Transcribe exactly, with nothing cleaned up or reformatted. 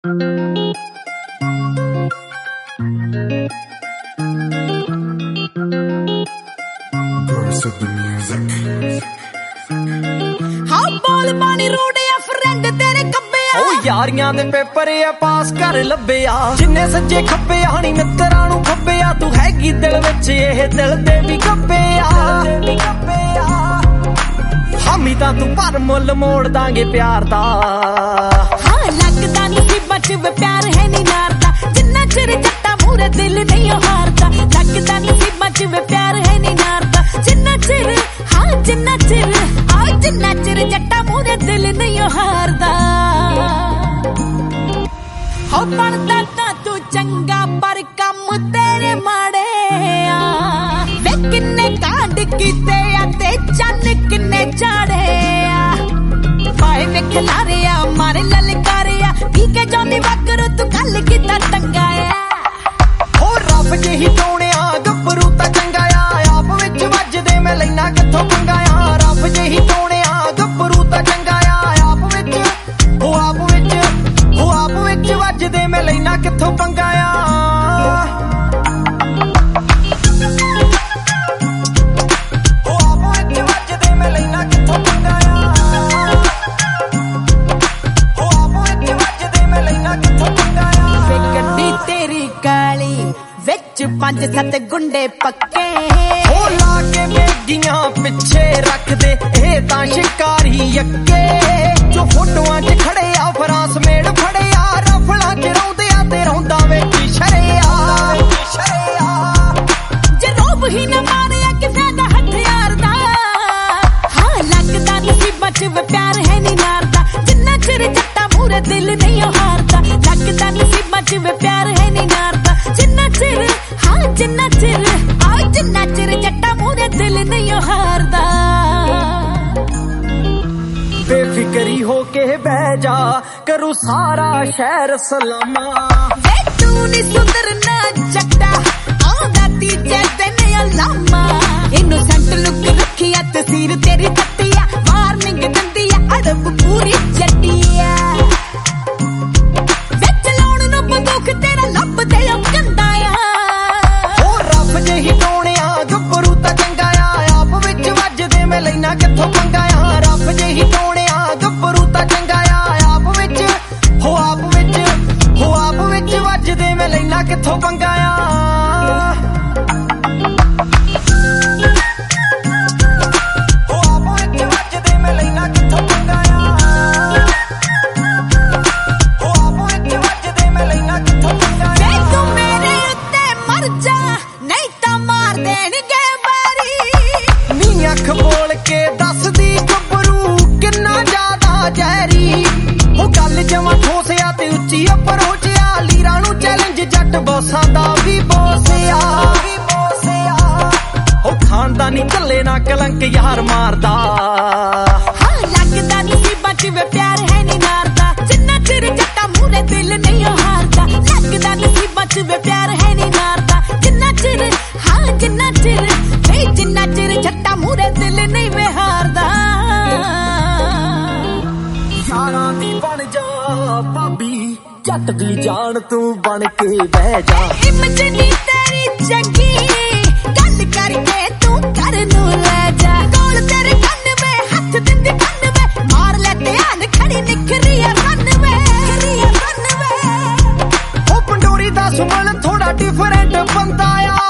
यारियां दे paper आ पास कर लब्बे आ जिन्ने सज्जे खब्बे आनी मित्तरां नूं खब्बे आ तू हैगी दिल विच एह दिल दे भी खब्बे आ हामी तां तू पर मुल मोड़ दांगे प्यार दा हां लगदा नसीबां च वे प्यार है नी नारदा जिन्ना चिर जट्टा मूरे दिल नहीं हारदा लगदा नसीबां च वे प्यार है नी नारदा जिन्ना चिर हां जिन्ना चिर आ जिन्ना चिर जट्टा मूरे दिल नहीं हारदा हो बनदा तां तू चंगा पर कम तेरे माड़े आ वे किन्ने कांड कीते आ ते चन्न किन्ने चाड़े आ पाए वे खिलारे आ मारे ललकारे आ ठीक है जानी वकर तू गल किता टंगाया हो रब जेही टोणिया गब्बरू तां चंगा आ आप विच वजदे मैं लैना किथों पंगाया रब जेही टोणिया गब्बरू तां चंगा आ आप विच हो आप विच हो आप विच वजदे मैं लैना किथों पंगाया पंज सत गुंडे पक्के हो लाके बेगियां पिछे रख दे ए तां शिकारी अक्के जो फोटोआं च खड़े आ फरांस मेड़ फड़े आ रफलां च रौंदे आ ते रौंदा विच शरिया जे रोब ही न मारिया किसे दा हथियार दा हां लगदा नसीबां च वे प्यार है नी नारदा जिन्ना चिर जट्टा मूरे दिल नहीं हारदा लगदा नसीबां च वे प्यार है नी नारदा जिन्ना चिर जिन्ना चिर आ जिन्ना चिर जट्टा मूरे दिल नहीं हारदा बेफिक्री होके बह जा करू सारा शहर सलामा वे तू नी सुधरना जट्टा आंदा तीजे दिन अलामा इनोसेंट लुक रखिया तस्वीर तेरी तत्तिया वार्निंग दंदी अड़ब पूरी जट्टिया वे चलाउण नूं बंदूक तेरा लब दे कंदा जेही टोणिया गब्बरू तां चंगा आ आप विच वजदे मैं लैना किथों पंगाया रब जेही टोणिया गब्बरू तां चंगा आ आप विच हो आप विच हो आप विच वजदे मैं लैना किथों पंगाया अख बोल के दस दी गब्बरू किन्ना ज्यादा जहरी हो गल जमा ठोसिया ते उच्ची अपर होचिया लीरा नू चैलेंज जट बॉसां दा भी बोसिया हो खानदानी कल्ले ना कलंक यार मारदा हां लगदा नसीबां च वे प्यार है नी नारदा जिन्ना चिर जट्टा मूरे दिल नहीं हारदा लगदा नसीबां च वे प्यार है नी नारदा जिन्ना चिर हां जिन्ना चिर ए जिन्ना चिर जट्टा मूरे दिल नहीं वे हारदा यारां दी बन जा भाभी जट दी जान तू बन के बह जा इमज नी तेरी चंगी गल करके तू कर नू ले जा कोल तेरे कन्न में हथ दिंदी कन्न में मार ले ध्यान खड़ी निखरी रन वे खरी रन वे ओ पंडोरी दा सुमन थोड़ा डिफरेंट बंदा आ